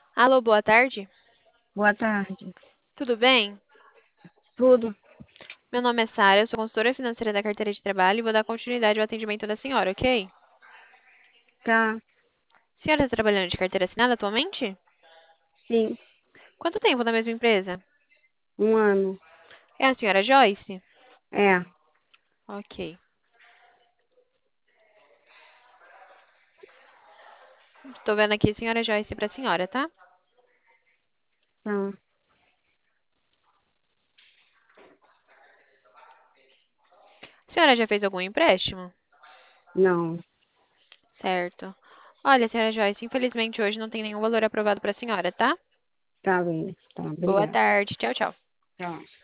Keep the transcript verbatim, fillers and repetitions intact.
Alô, boa tarde. Boa tarde. Tudo bem? Tudo? Meu nome é Sara, eu sou consultora financeira da carteira de trabalho e vou dar continuidade ao atendimento da senhora, ok? Tá, A senhora está trabalhando de carteira assinada atualmente? sim. Quanto tempo na mesma empresa? Um ano. É a senhora Joyce? É, Ok. Estou vendo aqui senhora Joyce para a senhora, tá? tá. A senhora já fez algum empréstimo? Não, Certo. Olha, senhora Joyce, infelizmente hoje não tem nenhum valor aprovado para a senhora, tá? tá bem. Tá, Boa obrigada. tarde. Tchau, tchau. Tchau.